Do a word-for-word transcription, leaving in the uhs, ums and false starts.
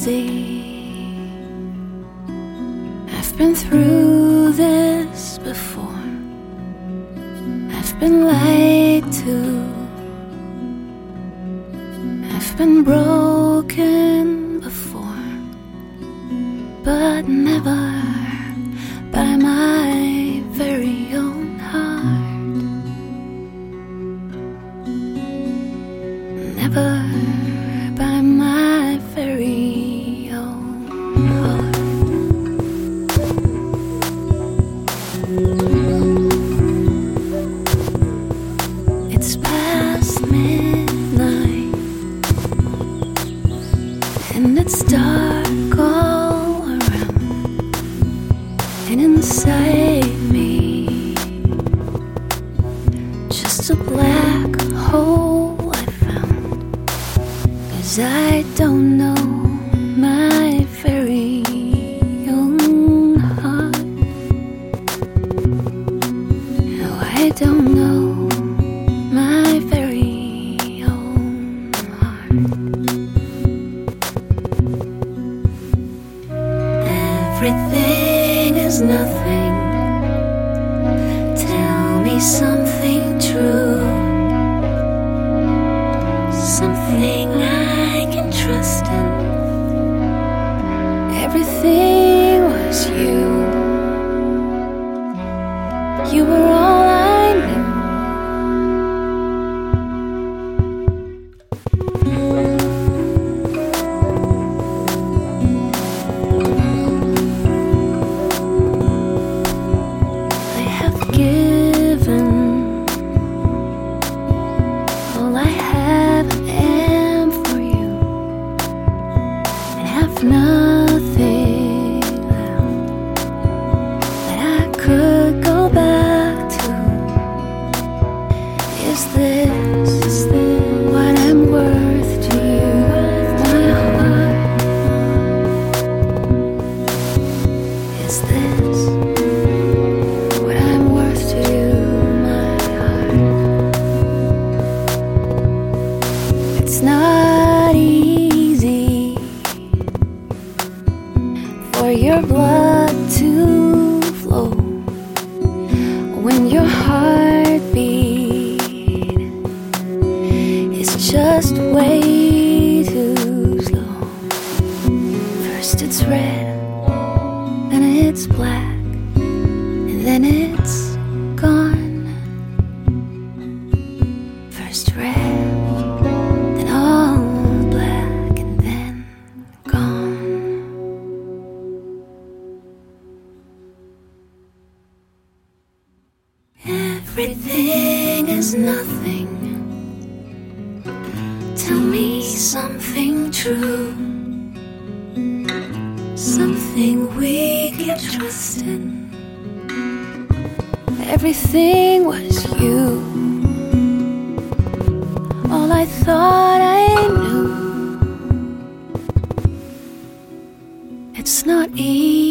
easy. I've been through this before. I've been lied to. I've been broken before, but never by my very own heart. Never by my very own heart. It's past midnight and it's dark all around, and inside me just a black hole I found, 'cause I don't know my very own heart. No, I don't know my very own heart. Everything is nothing. Tell me something true, something I can trust in. Everything was you. You were all I knew. I have given all I have and am for you, and have nothing left that I could go back to. Is this, is this what I'm worth to you, my heart? Is this what I'm worth to you, my heart? It's not easy for your blood to flow when your heartbeat is just way too slow. First it's red, then it's black, and then it's gone. First red, then all black, and then gone. Everything is nothing. Tell me something true, something we can trust in. Everything was you. All I thought I knew. It's not easy